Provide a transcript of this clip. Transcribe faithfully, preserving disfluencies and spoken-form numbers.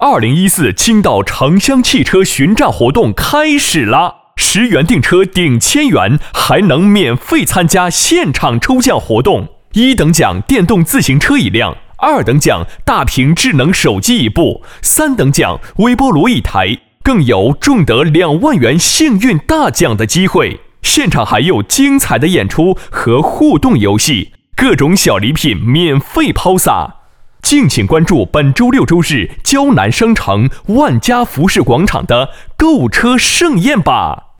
二零一四青岛城乡汽车巡站活动开始啦！十元订车顶千元，还能免费参加现场抽奖活动。一等奖电动自行车一辆，二等奖大屏智能手机一部，三等奖微波炉一台，更有中得两万元幸运大奖的机会。现场还有精彩的演出和互动游戏，各种小礼品免费抛洒。敬请关注本周六周日胶南商城万家服饰广场的购车盛宴吧。